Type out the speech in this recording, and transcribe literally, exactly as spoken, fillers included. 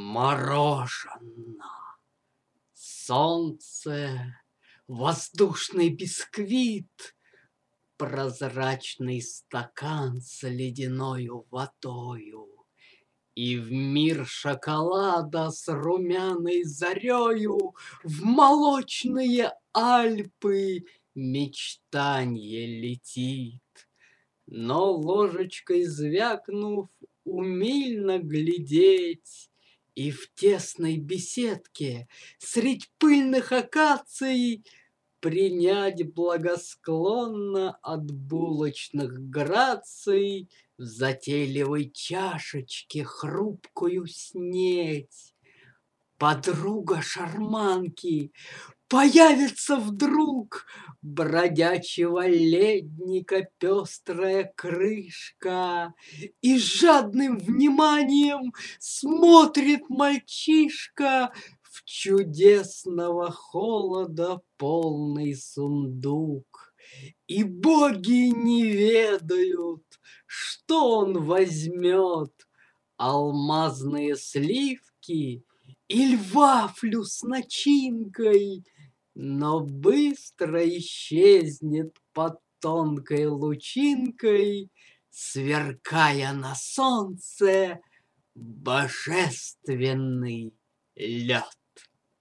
Морожено, солнце, воздушный бисквит, прозрачный стакан с ледяною водою. И в мир шоколада с румяной зарею, в молочные Альпы мечтанье летит. Но ложечкой звякнув, умильно глядеть, и в тесной беседке средь пыльных акаций принять благосклонно от булочных граций в затейливой чашечке хрупкую снеть. Подруга шарманки появится вдруг, бродячего ледника пестрая крышка, и с жадным вниманием смотрит мальчишка в чудесного холода полный сундук. И боги не ведают, что он возьмет: алмазные сливки иль вафлю с начинкой, но быстро исчезнет под тонкой лучинкой, сверкая на солнце божественный лед.